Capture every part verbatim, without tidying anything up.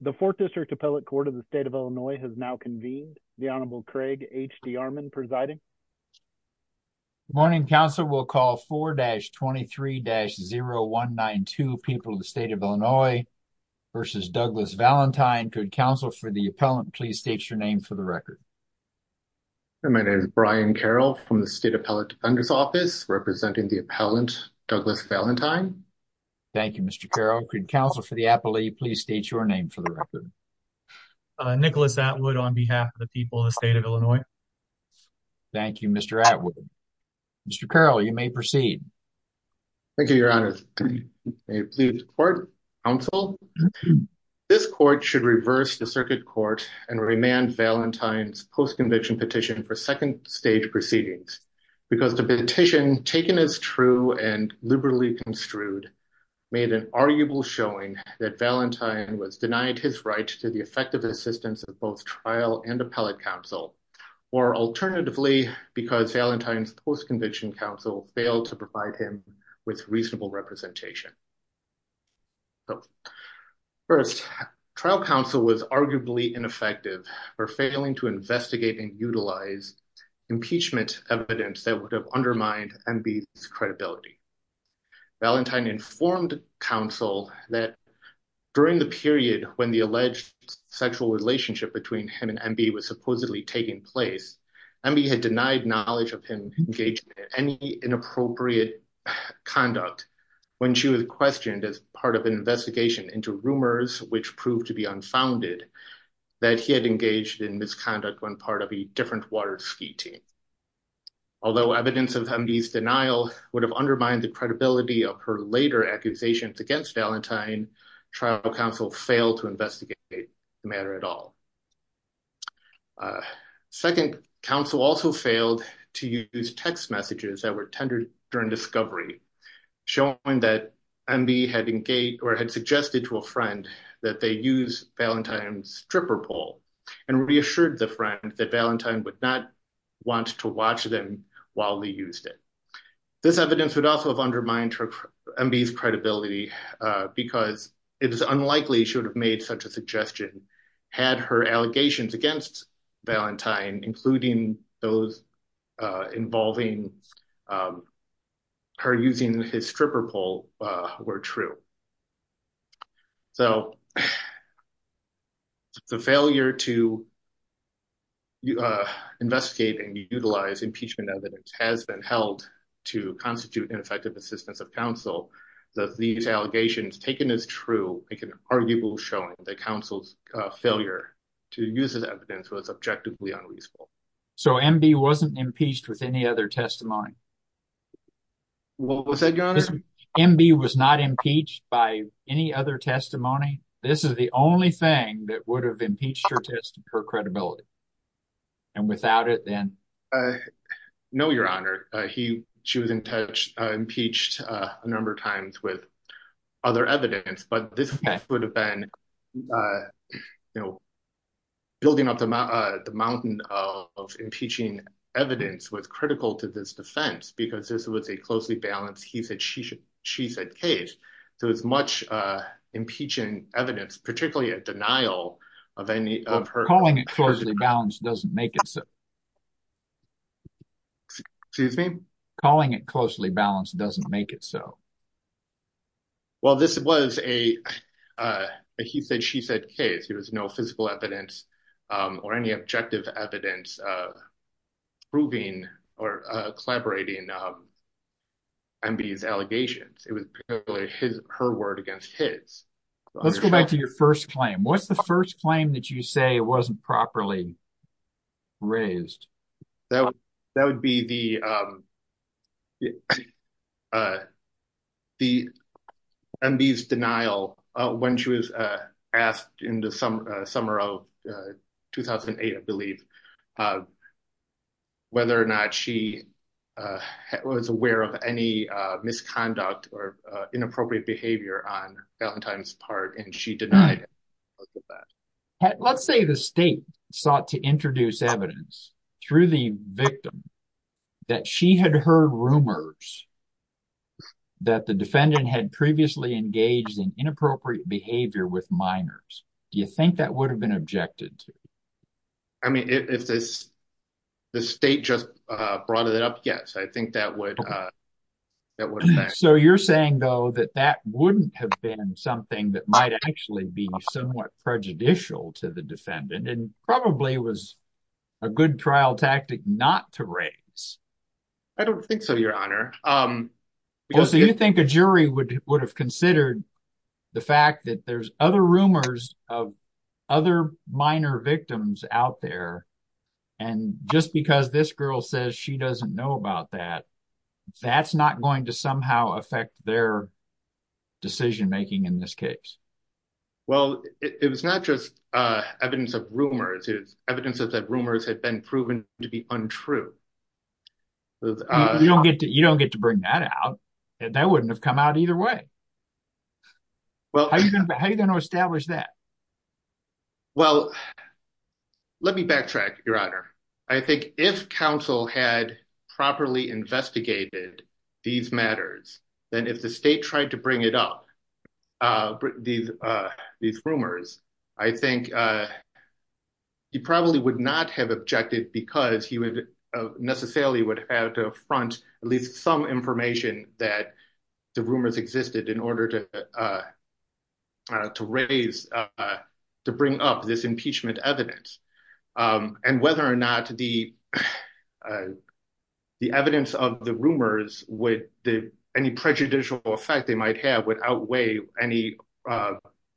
The fourth District Appellate Court of the State of Illinois has now convened. The Honorable Craig H. D. Armon presiding. Good morning, Council. We'll call four twenty-three oh one nine two, People of the State of Illinois versus Douglas Valentine. Could Counsel for the appellant please state your name for the record? My name is Brian Carroll from the State Appellate Defender's Office, representing the appellant, Douglas Valentine. Thank you, Mister Carroll. Could Counsel for the appellee please state your name for the record? Uh, Nicholas Atwood on behalf of the people of the state of Illinois. Thank you, Mister Atwood. Mister Carroll, you may proceed. Thank you, Your Honor. May it please the court, counsel. This court should reverse the circuit court and remand Valentine's post-conviction petition for second stage proceedings because the petition, taken as true and liberally construed, made an arguable showing that Valentine was denied his right to the effective assistance of both trial and appellate counsel, or alternatively, because Valentine's post-conviction counsel failed to provide him with reasonable representation. So, first, trial counsel was arguably ineffective for failing to investigate and utilize impeachment evidence that would have undermined M B's credibility. Valentine informed counsel that during the period when the alleged sexual relationship between him and M B was supposedly taking place, M B had denied knowledge of him engaging in any inappropriate conduct when she was questioned as part of an investigation into rumors which proved to be unfounded that he had engaged in misconduct when part of a different water ski team. Although evidence of M B's denial would have undermined the credibility of her later accusations against Valentine, trial counsel failed to investigate the matter at all. Uh, second, counsel also failed to use text messages that were tendered during discovery, showing that M B had engaged or had suggested to a friend that they use Valentine's stripper pole and reassured the friend that Valentine would not want to watch them while they used it. This evidence would also have undermined her M B's credibility uh, because it is unlikely she would have made such a suggestion had her allegations against Valentine, including those uh, involving um, her using his stripper pole, uh, were true. So the failure to uh, investigate and utilize impeachment evidence has been held to constitute ineffective assistance of counsel. That these allegations, taken as true, make an arguable showing that counsel's uh, failure to use this evidence was objectively unreasonable. So M B wasn't impeached with any other testimony? What was that, Your Honor? This, M B was not impeached by any other testimony? This is the only thing that would have impeached her test, her credibility. And without it, then? Uh, no, Your Honor. Uh, he, she was in touch, uh, impeached uh, a number of times with other evidence, but this okay. would have been, uh, you know, building up the, uh, the mountain of, of impeaching evidence was critical to this defense because this was a closely balanced he said, she, should, she said case. So as much uh, impeaching evidence, particularly a denial of any well, of her. Calling it closely balanced doesn't make it so. Excuse me? Calling it closely balanced doesn't make it so. Well, this was a, uh, a he said, she said case. There was no physical evidence um, or any objective evidence uh, proving or uh, collaborating um, M B's allegations. It was purely his, her word against his. Let's go back to your first claim. What's the first claim that you say wasn't properly raised? That would, that would be the um, uh, the M B's denial uh, when she was uh, asked in the summer, uh, summer of uh, two thousand eight, I believe, uh, whether or not she uh, was aware of any uh, misconduct or uh, inappropriate behavior on Valentine's part, and she denied it. Look at that. Let's say the state sought to introduce evidence through the victim that she had heard rumors that the defendant had previously engaged in inappropriate behavior with minors. Do you think that would have been objected to? I mean, if, if this the state just uh, brought it up, yes, I think that would Okay. uh, that would have been. So you're saying, though, that that wouldn't have been something that might actually be somewhat prejudicial to the defendant and probably was a good trial tactic not to raise. I don't think so, Your Honor. Um, Well, because so you it, think a jury would would have considered the fact that there's other rumors of other minor victims out there, and just because this girl says she doesn't know about that, that's not going to somehow affect their decision making in this case. well, it, it was not just uh, evidence of rumors; it was evidence that rumors had been proven to be untrue. You, Uh, you don't get to you don't get to bring that out. That wouldn't have come out either way. well, How are you going to how are you going to establish that? well, let me backtrack, Your Honor. I think if counsel had properly investigated these matters, then if the state tried to bring it up, uh, these uh, these rumors, I think uh, he probably would not have objected because he would uh, necessarily would have to affront at least some information that the rumors existed in order to uh, uh, to raise uh, to bring up this impeachment evidence. Um, and whether or not the uh, the evidence of the rumors would the any prejudicial effect they might have would outweigh any uh,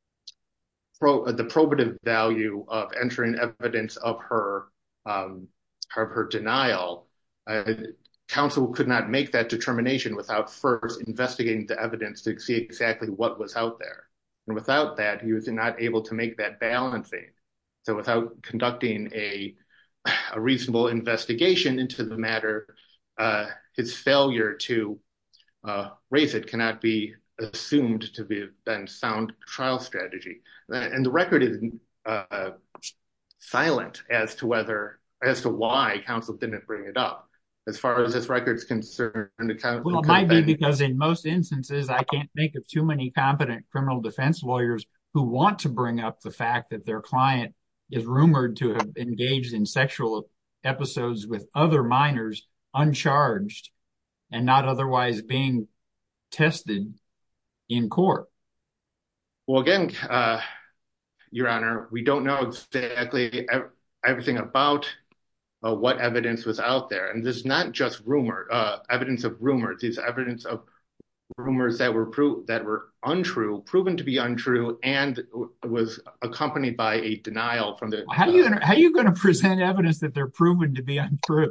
pro, the probative value of entering evidence of her um, of her denial. Uh, counsel could not make that determination without first investigating the evidence to see exactly what was out there. And without that, he was not able to make that balancing. So without conducting a, a reasonable investigation into the matter, uh, his failure to uh, raise it cannot be assumed to be then sound trial strategy. And the record is uh, silent as to whether, as to why counsel didn't bring it up. As far as this record is concerned, it well, it might be because in most instances, I can't think of too many competent criminal defense lawyers who want to bring up the fact that their client is rumored to have engaged in sexual episodes with other minors uncharged and not otherwise being tested in court. Well, again, uh, Your Honor, we don't know exactly everything about uh, what evidence was out there. And this is not just rumor, uh, evidence of rumors. It's evidence of rumors that were pro- that were untrue, proven to be untrue, and was accompanied by a denial from the. How are you gonna, how are you going to present evidence that they're proven to be untrue?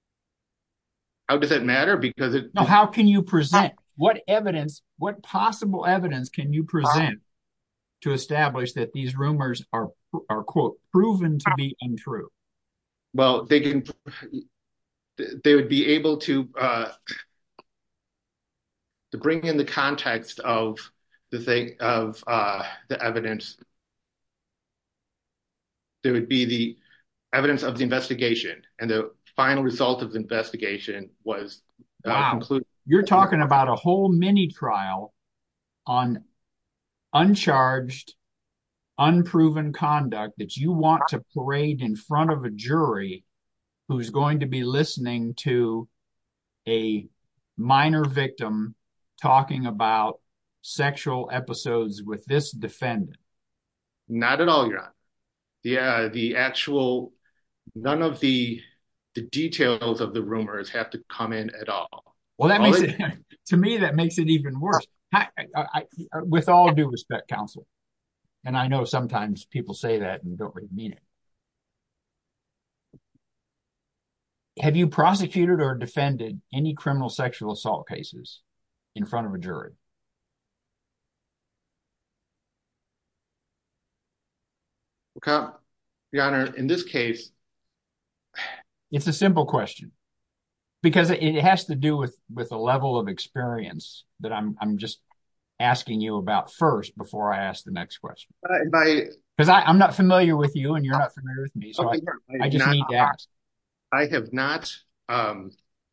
How does it matter? Because it. No, how can you present what evidence? What possible evidence can you present to establish that these rumors are are quote proven to be untrue? Well, they can. They would be able to. Uh, to bring in the context of the thing of uh, the evidence, there would be the evidence of the investigation, and the final result of the investigation was uh, wow. concluded. You're talking about a whole mini trial on uncharged, unproven conduct that you want to parade in front of a jury who's going to be listening to a minor victim talking about sexual episodes with this defendant. Not at all, Your Honor. The uh, the actual none of the the details of the rumors have to come in at all. Well, that all makes it, it to me that makes it even worse. I, I, I, with all due respect, counsel, and I know sometimes people say that and don't really mean it. Have you prosecuted or defended any criminal sexual assault cases in front of a jury? Okay, Your Honor, in this case, it's a simple question because it has to do with with a level of experience that I'm I'm just asking you about first before I ask the next question. Because uh, I'm not familiar with you and you're not familiar with me, so okay, I, I, I just not, need to ask. I have not. Um,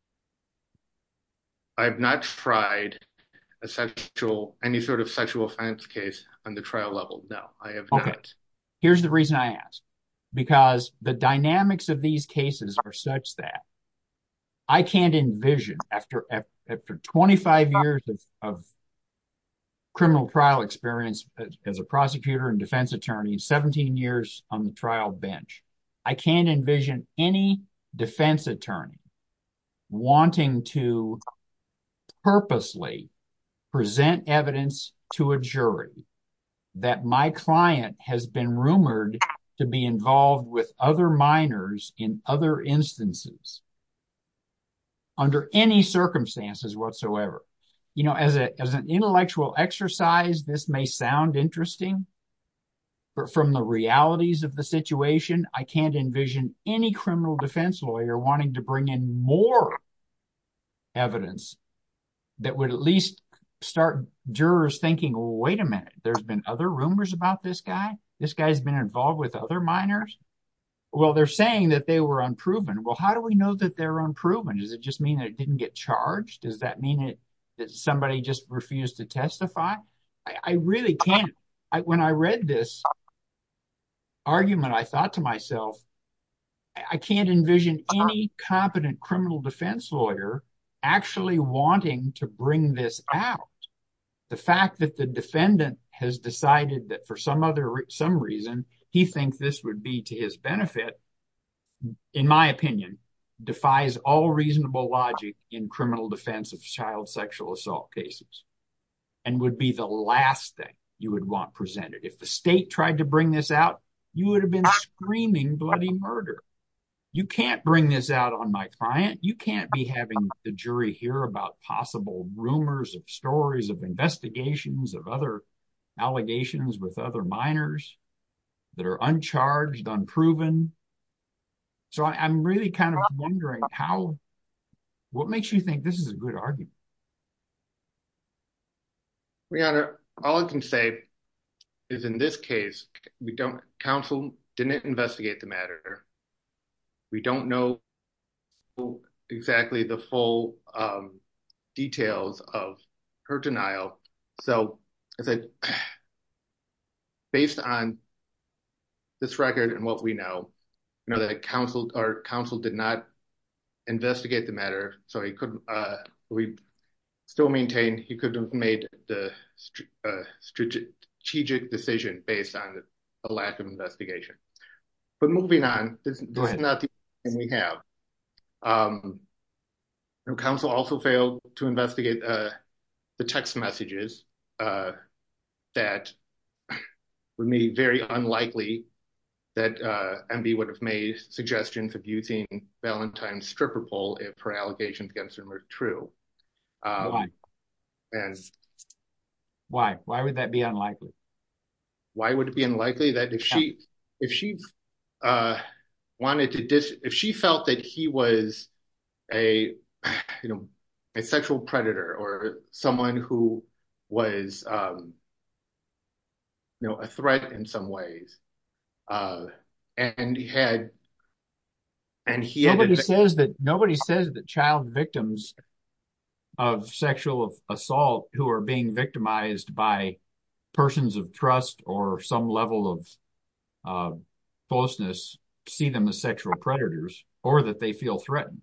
I have not tried a sexual any sort of sexual offense case on the trial level. No, I have okay. not. Here's the reason I ask. Because the dynamics of these cases are such that I can't envision, after after twenty-five years of, of criminal trial experience as, as a prosecutor and defense attorney, seventeen years on the trial bench, I can't envision any defense attorney wanting to purposely present evidence to a jury that my client has been rumored to be involved with other minors in other instances under any circumstances whatsoever. You know, as a as an intellectual exercise, this may sound interesting, but from the realities of the situation, I can't envision any criminal defense lawyer wanting to bring in more evidence that would at least start jurors thinking, well, wait a minute, there's been other rumors about this guy? This guy's been involved with other minors? Well, they're saying that they were unproven. Well, how do we know that they're unproven? Does it just mean that it didn't get charged? Does that mean it, that somebody just refused to testify? I, I really can't. I, when I read this argument, I thought to myself, I, I can't envision any competent criminal defense lawyer actually wanting to bring this out. The fact that the defendant has decided that for some other some reason he thinks this would be to his benefit, in my opinion, defies all reasonable logic in criminal defense of child sexual assault cases, and would be the last thing you would want presented. If the state tried to bring this out, you would have been screaming bloody murder. You can't bring this out on my client. You can't be having the jury hear about possible rumors of stories of investigations of other allegations with other minors that are uncharged, unproven. So I, I'm really kind of wondering how, what makes you think this is a good argument? Your Honor, all I can say is in this case, we don't, counsel didn't investigate the matter. We don't know exactly the full um, details of her denial. So I said, based on this record and what we know, you know that counsel or counsel did not investigate the matter, so he couldn't. Uh, we still maintain he could have made the uh, strategic decision based on the lack of investigation. But moving on, this, this is not the thing we have. Um, counsel also failed to investigate uh, the text messages uh, that would be very unlikely that uh, M B would have made suggestions of using Valentine's stripper pole if her allegations against him are true. Um, Why? And why? Why would that be unlikely? Why would it be unlikely that if she, if she uh, wanted to dis, if she felt that he was a, you know, a sexual predator or someone who was, um, you know, a threat in some ways, uh, and he had, and he nobody had, says that nobody says that child victims of sexual assault who are being victimized by persons of trust or some level of uh, closeness see them as sexual predators or that they feel threatened.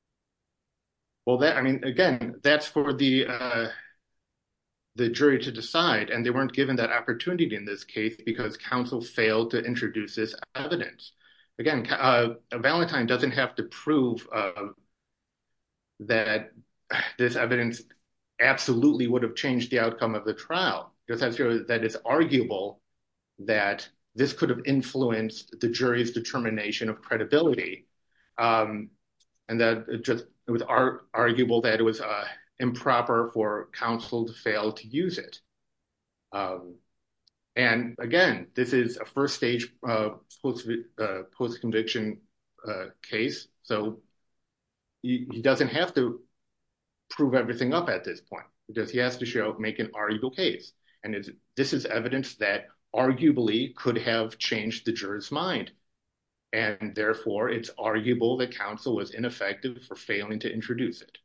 Well, that, I mean, again, that's for the uh, the jury to decide, and they weren't given that opportunity in this case because counsel failed to introduce this evidence. Again, uh, Valentine doesn't have to prove uh, that this evidence absolutely would have changed the outcome of the trial. Just has to show that it's arguable that this could have influenced the jury's determination of credibility, um, and that it just it was ar- arguable that it was uh, improper for counsel to fail to use it. Um, and again, this is a first stage uh, post uh, post conviction uh, case, so he, he doesn't have to prove everything up at this point because he has to show make an arguable case, and it's, this is evidence that arguably could have changed the juror's mind, and therefore it's arguable that counsel was ineffective for failing to introduce it.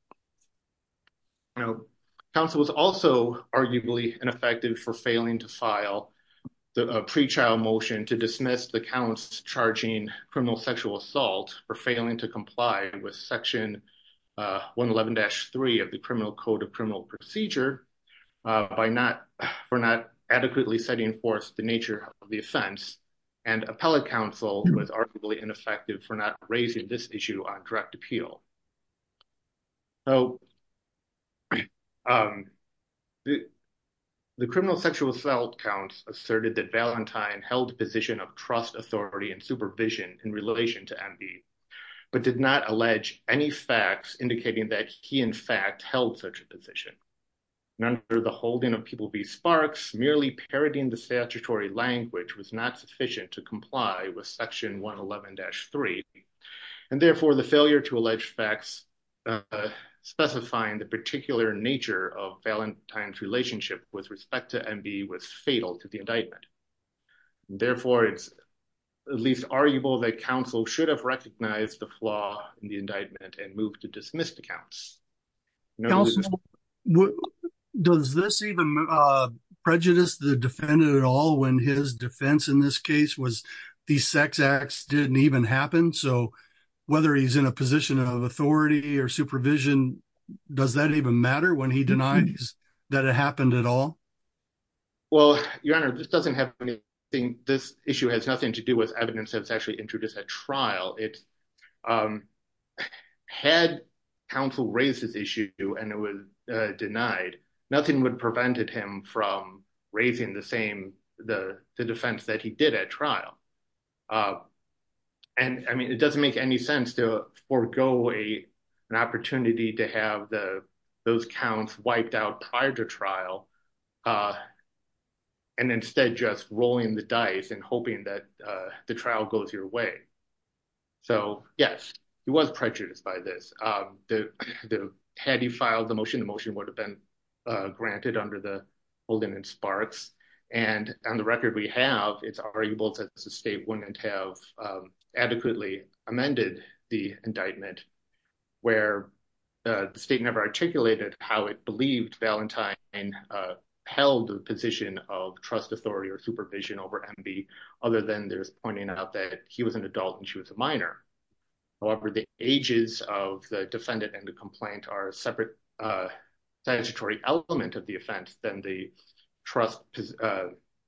You know, counsel was also arguably ineffective for failing to file the uh, pretrial motion to dismiss the counts charging criminal sexual assault for failing to comply with Section uh, one eleven dash three of the Criminal Code of Criminal Procedure uh, by not for not adequately setting forth the nature of the offense, and appellate counsel was arguably ineffective for not raising this issue on direct appeal. So, um, the, the criminal sexual assault counts asserted that Valentine held a position of trust, authority, and supervision in relation to M B, but did not allege any facts indicating that he in fact held such a position. And under the holding of People v. Sparks, merely parodying the statutory language was not sufficient to comply with Section one eleven dash three, and therefore the failure to allege facts uh, specifying the particular nature of Valentine's relationship with respect to M B was fatal to the indictment. And therefore, it's at least arguable that counsel should have recognized the flaw in the indictment and moved to dismiss the counts. Counsel, w- does this even uh, prejudice the defendant at all when his defense in this case was these sex acts didn't even happen? So whether he's in a position of authority or supervision, does that even matter when he denies that it happened at all? Well, Your Honor, this doesn't have anything, this issue has nothing to do with evidence that's actually introduced at trial. It um, had counsel raised this issue and it was uh, denied, nothing would have prevented him from raising the same, the, the defense that he did at trial. Uh, and I mean, it doesn't make any sense to forego a, an opportunity to have the, those counts wiped out prior to trial, uh, and instead just rolling the dice and hoping that uh, the trial goes your way. So yes, he was prejudiced by this. Um, the, the, had he filed the motion, the motion would have been uh, granted under the holding in Sparks. And on the record we have, it's arguable that the state wouldn't have um, adequately amended the indictment, where uh, the state never articulated how it believed Valentine uh, held the position of trust, authority, or supervision over M B, other than there's pointing out that he was an adult and she was a minor. However, the ages of the defendant and the complaint are a separate uh, statutory element of the offense than the trust, uh,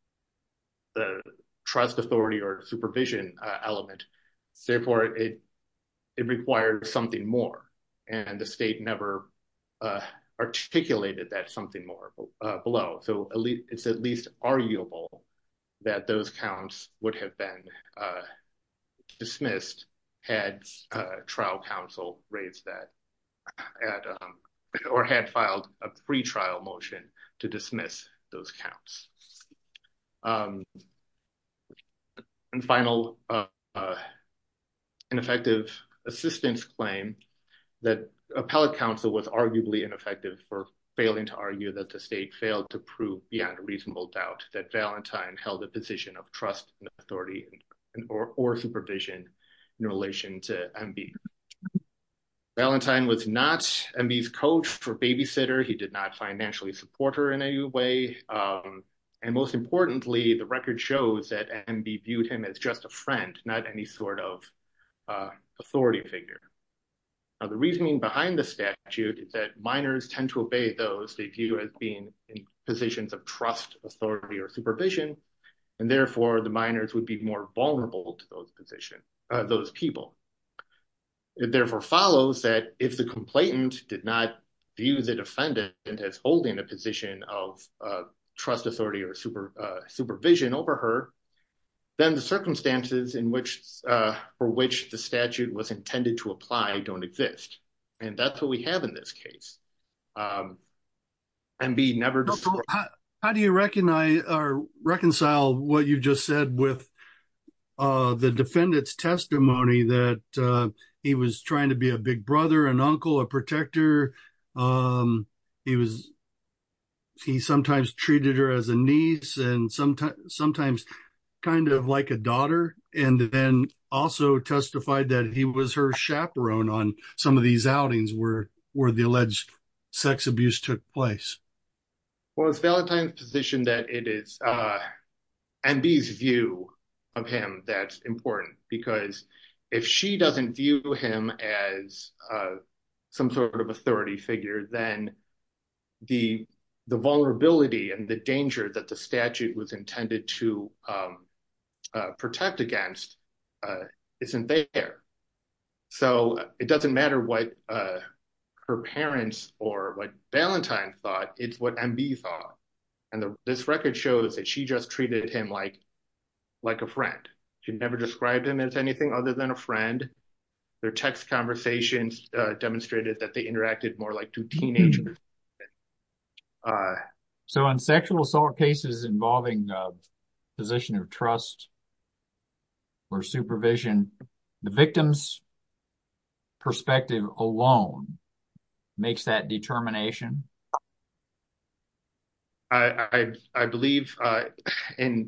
the trust, authority, or supervision uh, element. Therefore, it it requires something more, and the state never uh, articulated that something more uh, below. So at least, it's at least arguable that those counts would have been uh, dismissed had uh, trial counsel raised that at um, or had filed a pre-trial motion to dismiss those counts. Um, and final uh, uh, ineffective assistance claim that appellate counsel was arguably ineffective for failing to argue that the state failed to prove beyond a reasonable doubt that Valentine held a position of trust and authority and, or, or supervision in relation to M B. Valentine was not M B's coach or babysitter. He did not financially support her in any way. Um, and most importantly, the record shows that M B viewed him as just a friend, not any sort of uh, authority figure. Now, the reasoning behind the statute is that minors tend to obey those they view as being in positions of trust, authority, or supervision, and therefore the minors would be more vulnerable to those positions, uh, those people. It therefore follows that if the complainant did not view the defendant as holding a position of uh, trust, authority, or super, uh, supervision over her, then the circumstances in which uh, for which the statute was intended to apply don't exist. And that's what we have in this case. Um, M B never described. How, how do you recognize or reconcile what you just said with uh, the defendant's testimony that uh, he was trying to be a big brother, an uncle, a protector? Um, he was, he sometimes treated her as a niece and sometimes, sometimes kind of like a daughter, and then also testified that he was her chaperone on some of these outings where, where the alleged sex abuse took place. Well, it's Valentine's position that it is uh, M B's view of him that's important, because if she doesn't view him as uh, some sort of authority figure, then the the vulnerability and the danger that the statute was intended to um, uh, protect against uh, isn't there. So it doesn't matter what uh, her parents or what Valentine thought, it's what M B thought. And the, this record shows that she just treated him like like a friend. She never described him as anything other than a friend. Their text conversations uh, demonstrated that they interacted more like two teenagers. Uh, so in sexual assault cases involving uh, position of trust or supervision, the victim's perspective alone makes that determination? I I, I believe uh, in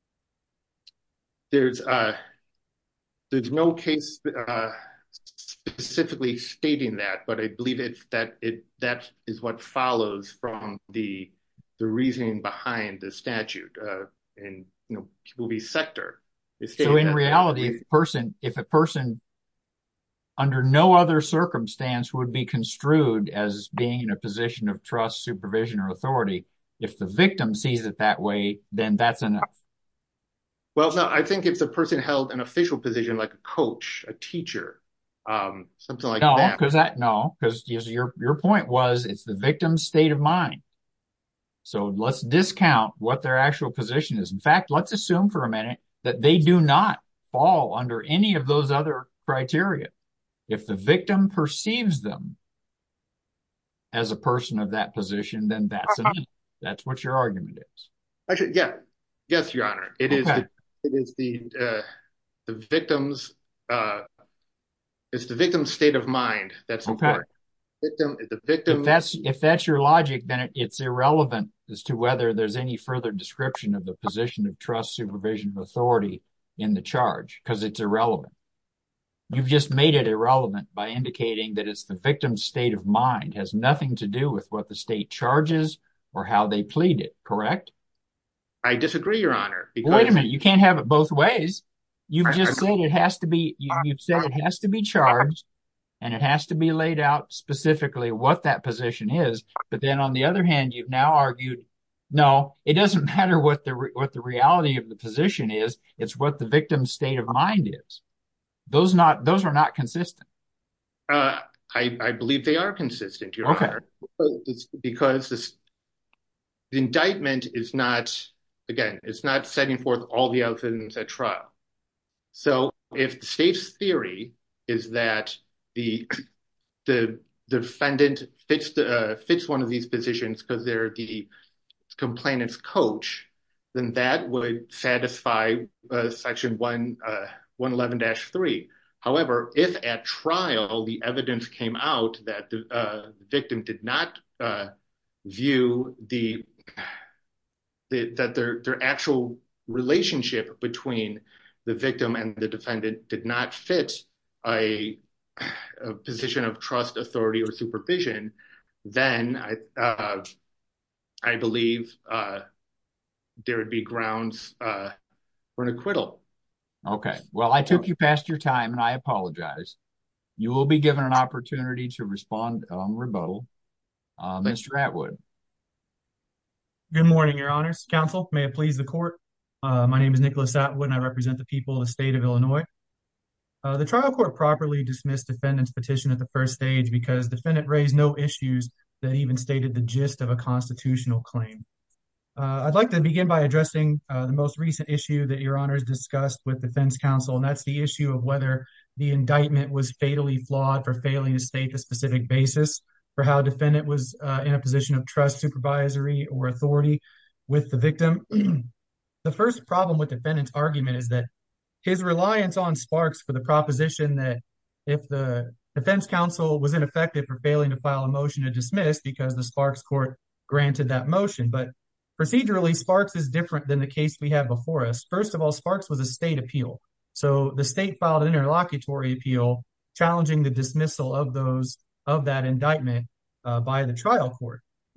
there's uh, there's no case uh, specifically stating that, but I believe it's that it that is what follows from the the reasoning behind the statute. Uh, and you know, People v. Sector. So in reality, if a person if a person under no other circumstance would be construed as being in a position of trust, supervision, or authority, if the victim sees it that way, then that's enough. Well, no, I think if the person held an official position like a coach, a teacher, um, something like no, that. Cause that. No, because your your point was it's the victim's state of mind. So let's discount what their actual position is. In fact, let's assume for a minute that they do not fall under any of those other criteria. If the victim perceives them as a person of that position, then that's enough. That's what your argument is. Actually, yeah, yes, Your Honor. It okay. is the it is the uh, the victim's uh, it's the victim's state of mind that's okay. important. Victim, the victim. If that's if that's your logic, then it, it's irrelevant as to whether there's any further description of the position of trust, supervision, or authority in the charge, because it's irrelevant. You've just made it irrelevant by indicating that it's the victim's state of mind, has nothing to do with what the state charges or how they plead it, correct? I disagree, Your Honor. Because wait a minute, you can't have it both ways. You've I, just I, said it has to be, you, you've said it has to be charged and it has to be laid out specifically what that position is. But then on the other hand, you've now argued, no, it doesn't matter what the, what the reality of the position is. It's what the victim's state of mind is. Those not those are not consistent. Uh, I, I believe they are consistent, Your okay. Honor, because this, the indictment is not, again, it's not setting forth all the evidence at trial. So if the state's theory is that the the, the defendant fits the, uh, fits one of these positions because they're the complainant's coach, then that would satisfy uh, Section one. Uh, one eleven dash three. However, if at trial the evidence came out that the uh, victim did not uh, view the, the that their their actual relationship between the victim and the defendant did not fit a, a position of trust, authority, or supervision, then I uh, I believe uh, there would be grounds uh, for an acquittal. Okay. Well, I took you past your time, and I apologize. You will be given an opportunity to respond on rebuttal. Uh, Mister Atwood. Good morning, Your Honors. Counsel, may it please the court. Uh, my name is Nicholas Atwood, and I represent the people of the state of Illinois. Uh, the trial court properly dismissed defendant's petition at the first stage because defendant raised no issues that even stated the gist of a constitutional claim. Uh, I'd like to begin by addressing uh, the most recent issue that Your Honors discussed with defense counsel, and that's the issue of whether the indictment was fatally flawed for failing to state the specific basis for how defendant was uh, in a position of trust, supervisory, or authority with the victim. The first problem with defendant's argument is that his reliance on Sparks for the proposition that if the defense counsel was ineffective for failing to file a motion to dismiss because the Sparks court granted that motion, but procedurally, Sparks is different than the case we have before us. First of all, Sparks was a state appeal. So the state filed an interlocutory appeal challenging the dismissal of those of that indictment uh, by the trial court.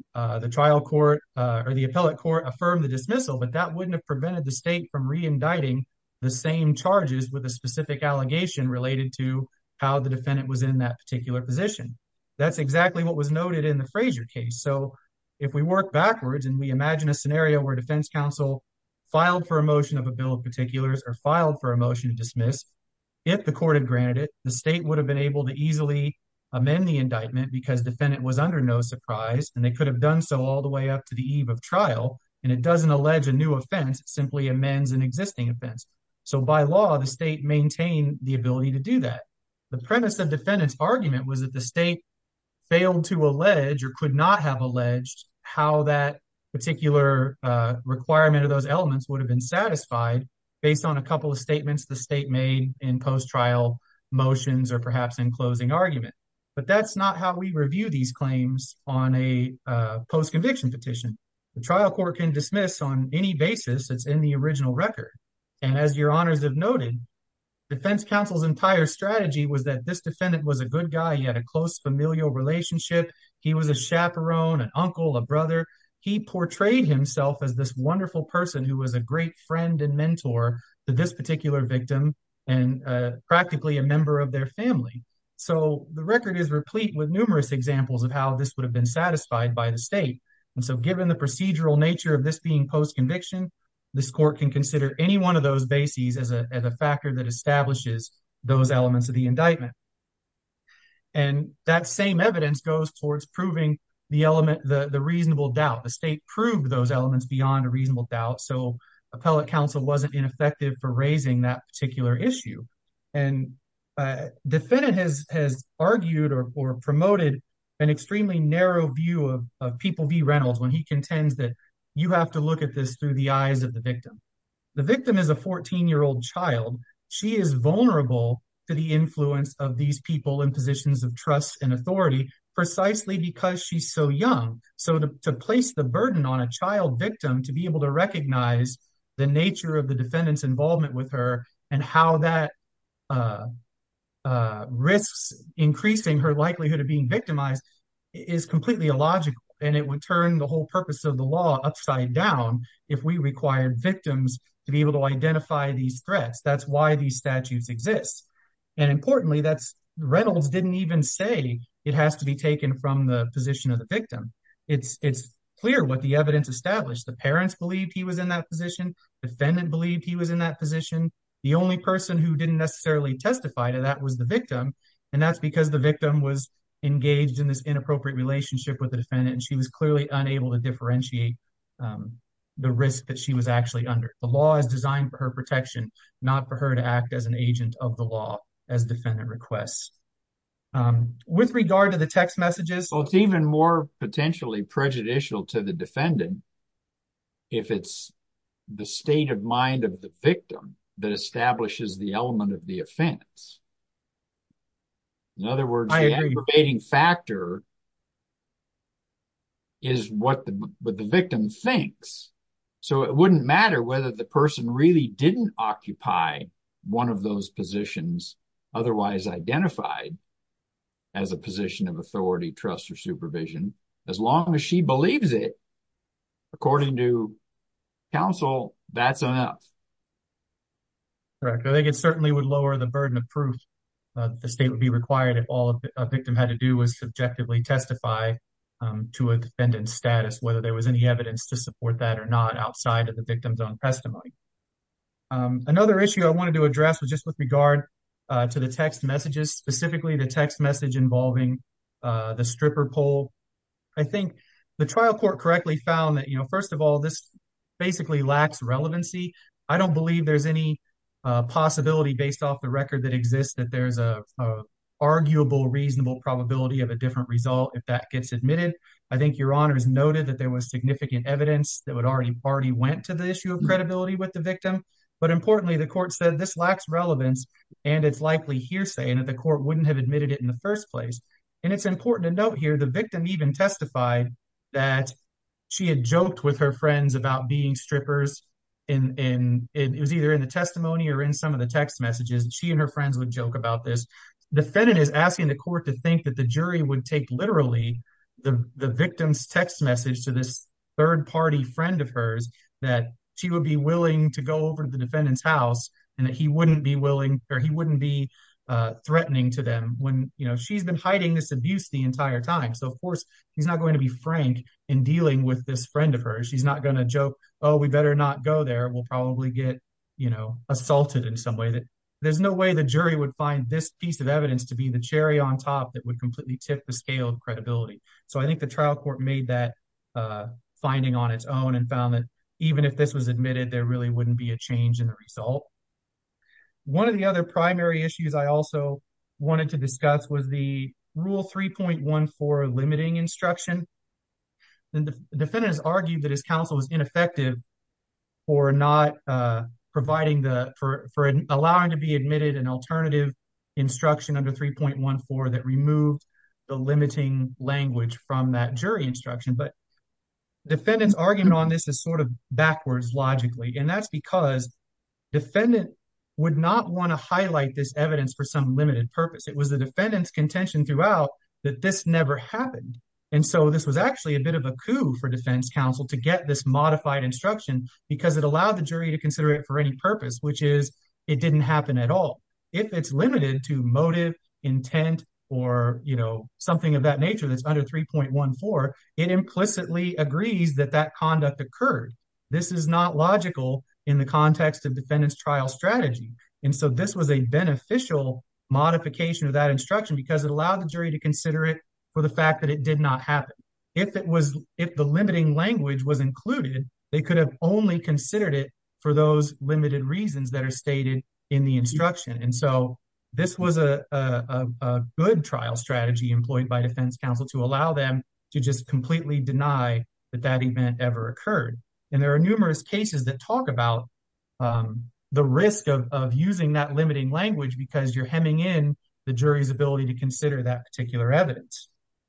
Uh, the trial court uh, or the appellate court affirmed the dismissal, but that wouldn't have prevented the state from re-indicting the same charges with a specific allegation related to how the defendant was in that particular position. That's exactly what was noted in the Frazier case. So if we work backwards and we imagine a scenario where defense counsel filed for a motion of a bill of particulars or filed for a motion to dismiss, if the court had granted it, the state would have been able to easily amend the indictment because defendant was under no surprise, and they could have done so all the way up to the eve of trial. And it doesn't allege a new offense, it simply amends an existing offense. So by law, the state maintained the ability to do that. The premise of defendant's argument was that the state failed to allege or could not have alleged how that particular uh, requirement of those elements would have been satisfied based on a couple of statements the state made in post-trial motions or perhaps in closing argument. But that's not how we review these claims on a uh, post-conviction petition. The trial court can dismiss on any basis that's in the original record. And as your honors have noted, defense counsel's entire strategy was that this defendant was a good guy. He had a close familial relationship. He was a chaperone, an uncle, a brother. He portrayed himself as this wonderful person who was a great friend and mentor to this particular victim and uh, practically a member of their family. So the record is replete with numerous examples of how this would have been satisfied by the state. And so given the procedural nature of this being post-conviction, this court can consider any one of those bases as a, as a factor that establishes those elements of the indictment. And that same evidence goes towards proving the element, the, the reasonable doubt. The state proved those elements beyond a reasonable doubt. So appellate counsel wasn't ineffective for raising that particular issue. And uh, defendant has, has argued or, or promoted an extremely narrow view of, of People v. Reynolds when he contends that you have to look at this through the eyes of the victim. The victim is a fourteen-year-old child. She is vulnerable to the influence of these people in positions of trust and authority precisely because she's so young. So to, to place the burden on a child victim to be able to recognize the nature of the defendant's involvement with her and how that uh, uh, risks increasing her likelihood of being victimized is completely illogical. And it would turn the whole purpose of the law upside down if we required victims to be able to identify these threats. That's why these statutes exist. And importantly, that's Reynolds didn't even say it has to be taken from the position of the victim. It's it's clear what the evidence established. The parents believed he was in that position. Defendant believed he was in that position. The only person who didn't necessarily testify to that was the victim. And that's because the victim was engaged in this inappropriate relationship with the defendant, and she was clearly unable to differentiate um, the risk that she was actually under. The law is designed for her protection, not for her to act as an agent of the law, as defendant requests. Um, with regard to the text messages... Well, it's even more potentially prejudicial to the defendant if it's the state of mind of the victim that establishes the element of the offense. In other words, I the agree. aggravating factor is what the, what the victim thinks. So it wouldn't matter whether the person really didn't occupy one of those positions otherwise identified as a position of authority, trust, or supervision. As long as she believes it, according to counsel, that's enough. Correct. I think it certainly would lower the burden of proof. Uh, the state would be required if all a victim had to do was subjectively testify um, to a defendant's status, whether there was any evidence to support that or not outside of the victim's own testimony. Um, another issue I wanted to address was just with regard uh, to the text messages, specifically the text message involving uh, the stripper pole. I think the trial court correctly found that, you know, first of all, this basically lacks relevancy. I don't believe there's any Uh, possibility based off the record that exists that there's a, a arguable, reasonable probability of a different result if that gets admitted. I think Your Honors noted that there was significant evidence that would already already went to the issue of credibility with the victim. But importantly, the court said this lacks relevance and it's likely hearsay and that the court wouldn't have admitted it in the first place. And it's important to note here, the victim even testified that she had joked with her friends about being strippers. In, in, in, it was either in the testimony or in some of the text messages. She and her friends would joke about this. The defendant is asking the court to think that the jury would take literally the, the victim's text message to this third party friend of hers that she would be willing to go over to the defendant's house and that he wouldn't be willing or he wouldn't be uh, threatening to them when, you know, she's been hiding this abuse the entire time. So of course, he's not going to be frank in dealing with this friend of hers. She's not going to joke, oh, we better not go there. We'll probably get, you know, assaulted in some way. That there's no way the jury would find this piece of evidence to be the cherry on top that would completely tip the scale of credibility. So I think the trial court made that uh, finding on its own and found that even if this was admitted, there really wouldn't be a change in the result. One of the other primary issues I also wanted to discuss was the Rule three point one four limiting instruction. And the defendant has argued that his counsel was ineffective for not uh, providing the, for, for allowing to be admitted an alternative instruction under three point one four that removed the limiting language from that jury instruction. But defendant's argument on this is sort of backwards logically, and that's because defendant would not want to highlight this evidence for some limited purpose. It was the defendant's contention throughout that this never happened. And so this was actually a bit of a coup for defense counsel to get this modified instruction because it allowed the jury to consider it for any purpose, which is it didn't happen at all. If it's limited to motive, intent, or, you know, something of that nature that's under three point one four, it implicitly agrees that that conduct occurred. This is not logical in the context of defendant's trial strategy. And so this was a beneficial modification of that instruction because it allowed the jury to consider it for the fact that it did not happen. If it was, if the limiting language was included, they could have only considered it for those limited reasons that are stated in the instruction. And so this was a, a, a good trial strategy employed by defense counsel to allow them to just completely deny that that event ever occurred. And there are numerous cases that talk about um, the risk of, of using that limiting language because you're hemming in the jury's ability to consider that particular evidence.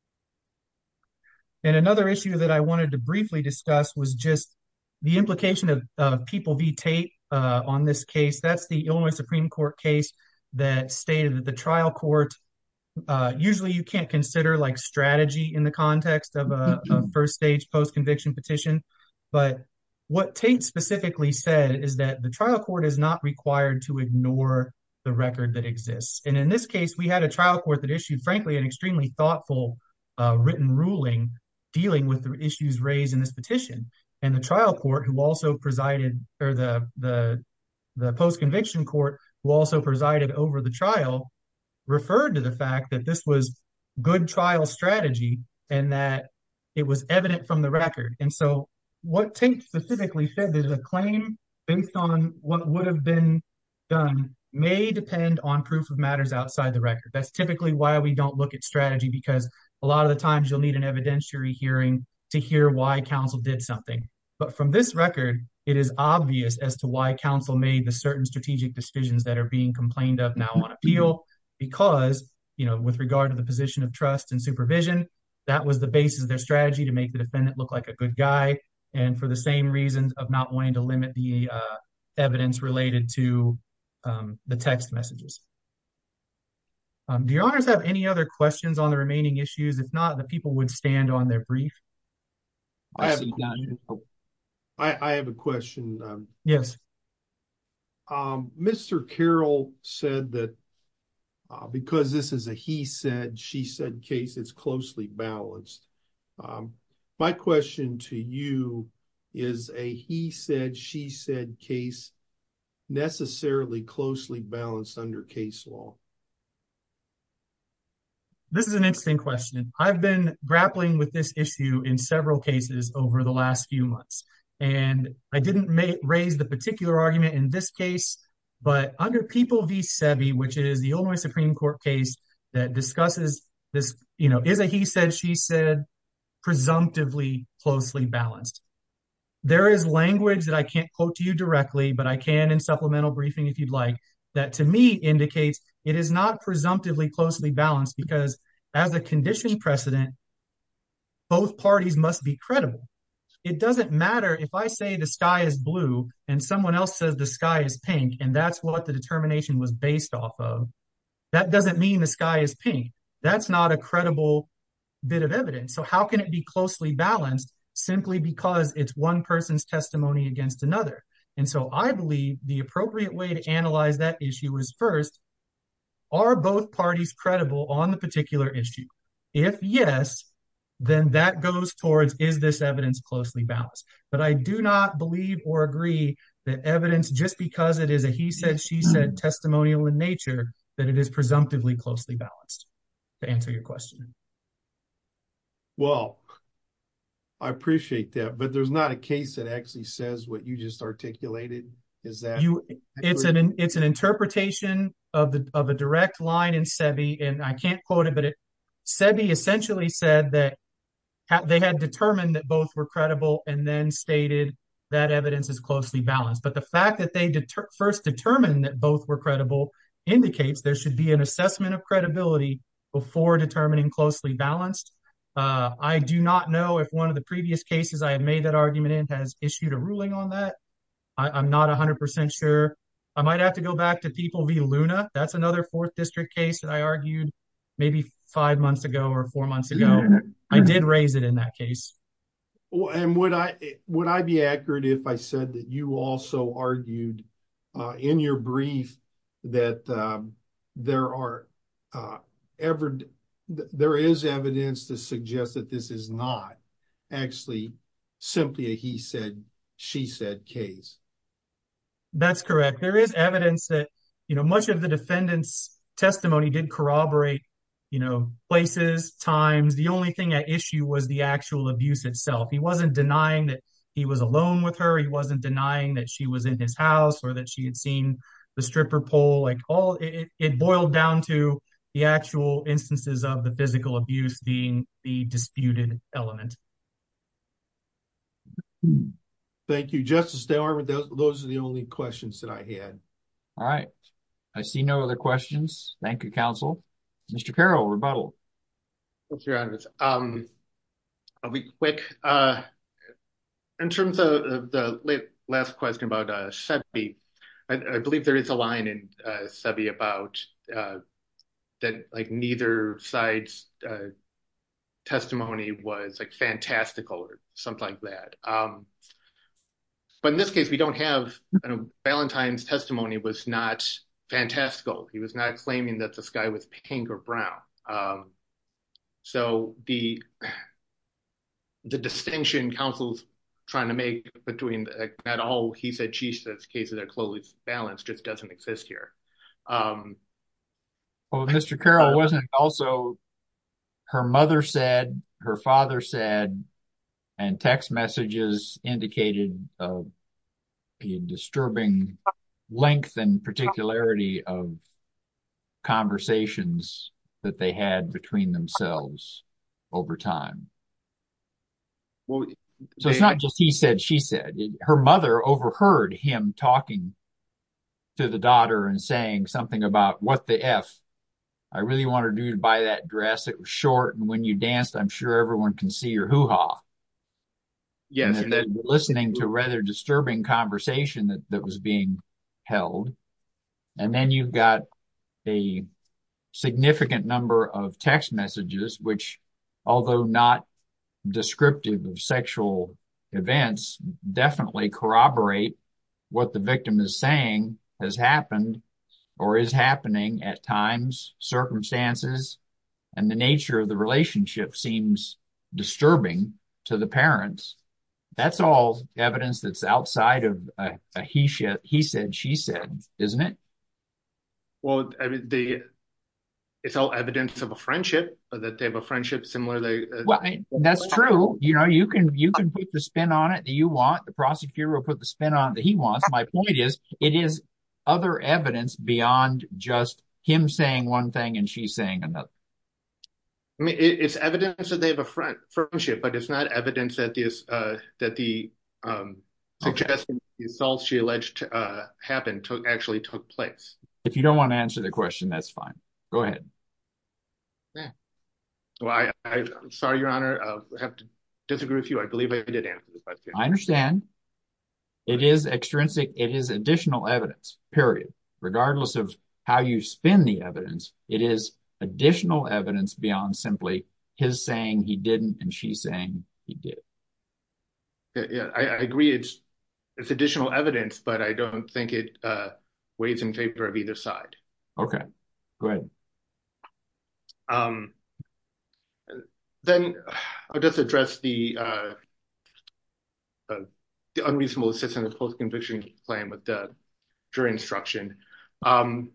And another issue that I wanted to briefly discuss was just the implication of, of People v. Tate uh, on this case. That's the Illinois Supreme Court case that stated that the trial court, uh, usually you can't consider like strategy in the context of a, a first stage post-conviction petition. But what Tate specifically said is that the trial court is not required to ignore the record that exists. And in this case, we had a trial court that issued, frankly, an extremely thoughtful uh, written ruling dealing with the issues raised in this petition. And the trial court, who also presided, or the the the post-conviction court, who also presided over the trial, referred to the fact that this was good trial strategy and that it was evident from the record. And so what Tate specifically said is a claim based on what would have been done may depend on proof of matters outside the record. That's typically why we don't look at strategy, because a lot of the times you'll need an evidentiary hearing to hear why counsel did something. But from this record, it is obvious as to why counsel made the certain strategic decisions that are being complained of now on appeal, because, you know, with regard to the position of trust and supervision, that was the basis of their strategy to make the defendant look like a good guy. And for the same reasons of not wanting to limit the uh, evidence related to um, the text messages. Um, do your honors have any other questions on the remaining issues? If not, the people would stand on their brief. I have, I, I have a question. Um, yes. Um, Mister Carroll said that uh, because this is a he said, she said case, it's closely balanced. Um, my question to you is, a he said, she said case necessarily closely balanced under case law? This is an interesting question. I've been grappling with this issue in several cases over the last few months, and I didn't ma- raise the particular argument in this case, but under People v. Sebi, which is the Illinois Supreme Court case that discusses this, you know, is a he said, she said presumptively closely balanced. There is language that I can't quote to you directly, but I can in supplemental briefing if you'd like, that to me indicates it is not presumptively closely balanced because as a condition precedent, both parties must be credible. It doesn't matter if I say the sky is blue and someone else says the sky is pink, and that's what the determination was based off of. That doesn't mean the sky is pink. That's not a credible bit of evidence. So how can it be closely balanced simply because it's one person's testimony against another? And so I believe the appropriate way to analyze that issue is, first, are both parties credible on the particular issue? If yes, then that goes towards, is this evidence closely balanced? But I do not believe or agree that evidence, just because it is a he said, she said testimonial in nature, that it is presumptively closely balanced, to answer your question. Well, I appreciate that, but there's not a case that actually says what you just articulated. Is that you? It's an it's an interpretation of the of a direct line in Sebi, and I can't quote it, but it Sebi essentially said that ha- they had determined that both were credible, and then stated that evidence is closely balanced. But the fact that they deter- first determined that both were credible indicates there should be an assessment of credibility before determining closely balanced. Uh, I do not know if one of the previous cases I have made that argument in has issued a ruling on that. I, I'm not one hundred percent sure. I might have to go back to People v. Luna. That's another fourth district case that I argued maybe five months ago or four months ago. I did raise it in that case. And would I would I be accurate if I said that you also argued uh, in your brief that um, there are uh, ever there is evidence to suggest that this is not actually simply a he said, she said case? That's correct. There is evidence that, you know, much of the defendant's testimony did corroborate, you know, places, times. The only thing at issue was the actual abuse itself. He wasn't denying that he was alone with her. He wasn't denying that she was in his house or that she had seen the stripper pole. Like all it, it boiled down to the actual instances of the physical abuse being the disputed element. Thank you, Justice DeArmond. Those, those are the only questions that I had. All right. I see no other questions. Thank you, counsel. Mister Carroll, rebuttal. Thank you, Your Honor. Um, I'll be quick. Uh, in terms of, of the late, last question about uh, Sebi, I, I believe there is a line in uh, Sebi about uh, that, like, neither side's uh, testimony was like fantastical or something like that. Um, but in this case, we don't have, you know, Valentine's testimony was not fantastical. He was not claiming that the sky was pink or brown. Um, so the the distinction counsel's trying to make between uh, not all he said, she said cases are closely balanced just doesn't exist here. Um, well, Mister Carroll, uh, wasn't it also her mother said, her father said, and text messages indicated uh, a disturbing length and particularity of conversations that they had between themselves over time. Well, so it's not just he said, she said. It, her mother overheard him talking to the daughter and saying something about, what the F? I really wanted you to buy that dress. It was short, and when you danced, I'm sure everyone can see your hoo-ha. Yes, and, and that that listening to a rather disturbing conversation that, that was being held. And then you've got a significant number of text messages, which, although not descriptive of sexual events, definitely corroborate what the victim is saying has happened or is happening at times, circumstances, and the nature of the relationship seems disturbing to the parents. That's all evidence that's outside of a, a he, sh- he said, she said, isn't it? Well, I mean, the it's all evidence of a friendship, that they have a friendship similar to. Uh, well, I, that's true. You know, you can you can put the spin on it that you want. The prosecutor will put the spin on it that he wants. My point is, it is other evidence beyond just him saying one thing and she saying another. I mean, it, it's evidence that they have a friend, friendship, but it's not evidence that this uh, that the um, suggestion okay. the assaults she alleged uh, happened took actually took place. If you don't want to answer the question, that's fine. Go ahead. Yeah. Well, I, I, I'm sorry, Your Honor. I have to disagree with you. I believe I did answer the question. I understand. It is extrinsic. It is additional evidence, period. Regardless of how you spin the evidence, it is additional evidence beyond simply his saying he didn't and she saying he did. Yeah, yeah I, I agree. It's it's additional evidence, but I don't think it uh, weighs in favor of either side. Okay, go ahead. Um, then I'll just address the uh, uh, the unreasonable assistance of post-conviction claim with the jury instruction. Um,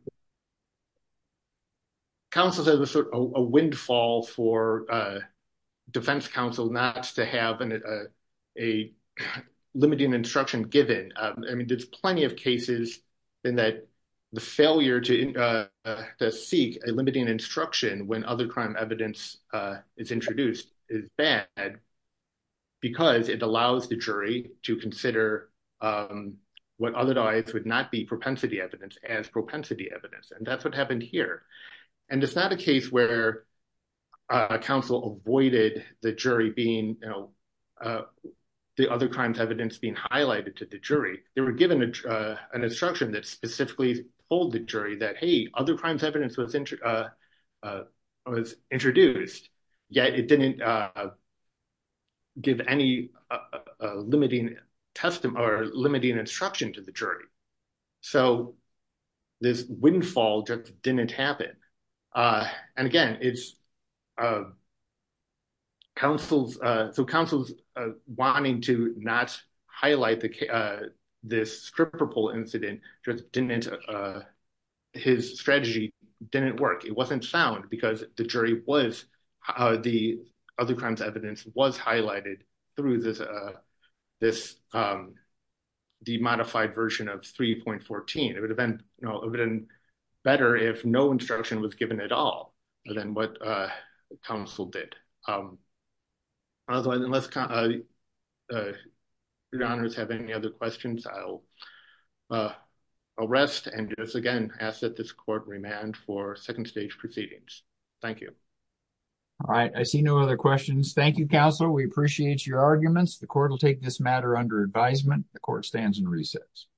counsel said it was sort of a, a windfall for uh, defense counsel not to have an, a, a limiting instruction given. Um, I mean, there's plenty of cases in that the failure to uh, to seek a limiting instruction when other crime evidence uh, is introduced is bad because it allows the jury to consider um, what otherwise would not be propensity evidence as propensity evidence. And that's what happened here. And it's not a case where uh, counsel avoided the jury being, you know, uh, the other crimes evidence being highlighted to the jury. They were given a, uh, an instruction that specifically told the jury that, hey, other crimes evidence was, int- uh, uh, was introduced, yet it didn't uh, give any uh, uh, limiting testimony or limiting instruction to the jury. So this windfall just didn't happen. Uh, and again, it's uh, counsel's, uh, so counsel's uh, wanting to not highlight the uh, this stripper pole incident just didn't, uh, his strategy didn't work. It wasn't sound because the jury was, uh, the other crimes evidence was highlighted through this, uh, this, um, the modified version of three point fourteen. It would have been, you know, it would have been better if no instruction was given at all than what uh, counsel did. Um, otherwise, unless uh, uh, your honors have any other questions, I'll uh, I'll rest and just again ask that this court remand for second stage proceedings. Thank you. All right, I see no other questions. Thank you, counsel. We appreciate your arguments. The court will take this matter under advisement. The court stands in recess.